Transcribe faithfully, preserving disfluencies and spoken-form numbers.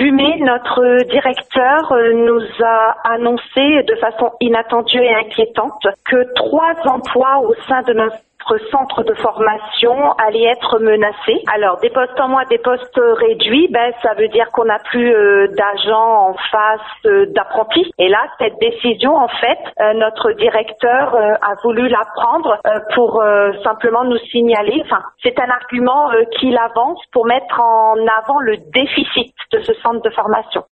début mai, notre directeur nous a annoncé de façon inattendue et inquiétante que trois emplois au sein de notre centre de formation allaient être menacés. Alors, des postes en moins, des postes réduits, ben, ça veut dire qu'on n'a plus euh, d'agents en face euh, d'apprentis. Et là, cette décision, en fait, euh, notre directeur euh, a voulu la prendre euh, pour euh, simplement nous signaler. Enfin, c'est un argument euh, qu'il avance pour mettre en avant le déficit de ce centre de formation.